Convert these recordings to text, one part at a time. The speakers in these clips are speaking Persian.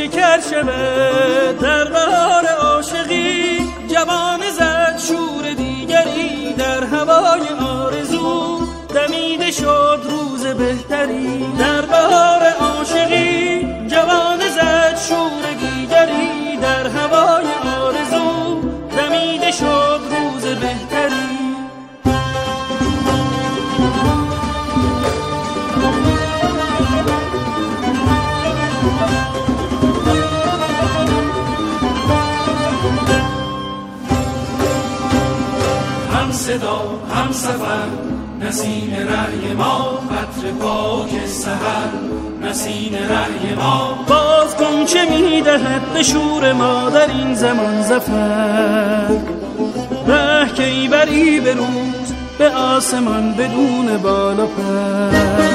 شکر شود در بهار عاشقی، جوان زد شور دیگری در هوای آرزو، دمیده شد روز بهتری در بهار عاشقی، جوان زد شور دیگری در هوای آرزو، دمیده شد روز بهتری. هم صدا هم سفر نسیم رأی ما، عطر پاک سحر نسیم رأی ما، باز غنچه می‌دهد به شور ما در این زمان ظفر، ره کی بری به روز به آسمان بدون بال و پر.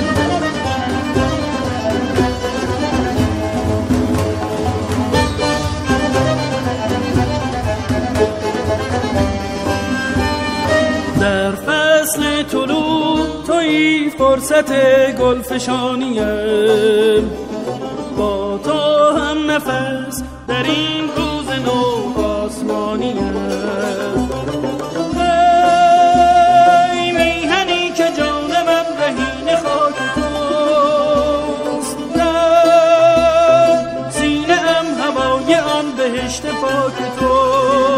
در فصل طلوع تویی فرصت گلفشانیم، با تو هم نفس در این روز نو آسمانیم. ای میهنی که جان من رهین خاک توست، در سینه ام هوای آن بهشت پاک توست.